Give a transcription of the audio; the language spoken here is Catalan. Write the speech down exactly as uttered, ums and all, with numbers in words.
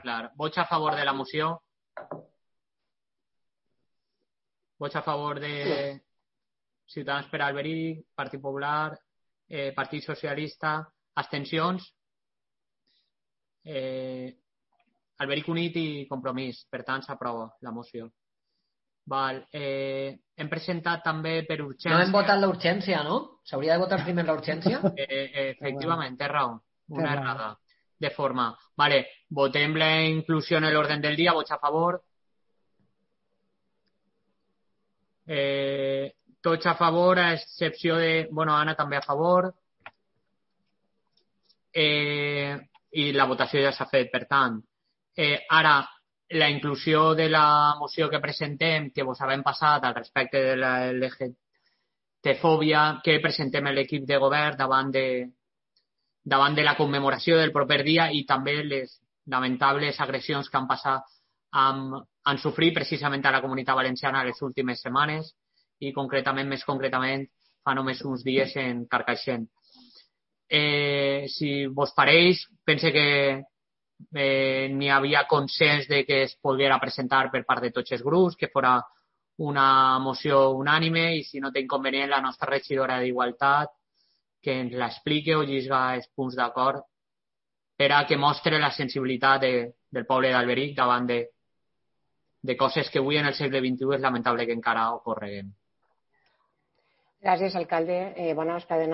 clar. Vots a favor de la moció? Vots a favor de Ciutadans per Alberic, Partit Popular, eh, Partit Socialista, abstencions? Eh, Alberic Unit i Compromís. Per tant, s'aprova la moció. Val. Eh, hem presentat també per urgència... No hem votat la urgència, no? S'hauria de votar primer la urgència? Eh, eh, efectivament, té raó. Una Té raó. errada. De forma. Vale. Votem la inclusió en l'orden del dia. Vots a favor? Eh, tots a favor, a excepció de... Bueno, Anna també a favor. Eh, I la votació ja s'ha fet, per tant. Eh, ara, la inclusió de la moció que presentem, que vos havem passat al respecte de la L G T fòbia, que presentem l'equip de govern davant de, davant de la commemoració del proper dia i també les lamentables agressions que han passat amb, han sofrit precisament a la Comunitat Valenciana les últimes setmanes i concretament, més concretament, fa només uns dies en Carcaixent. Eh, si vos pareix, pense que Eh, n'hi havia consens de que es poguera presentar per part de tots els grups, que fora una moció unànime i si no té inconvenient la nostra regidora d'Igualtat que ens l'expliqui o llisga els punts d'acord per a que mostre la sensibilitat de, del poble d'Alberic davant de, de coses que avui en el segle vint-i-u és lamentable que encara ocorreguen. Gràcies, alcalde. Eh, bona vesprada.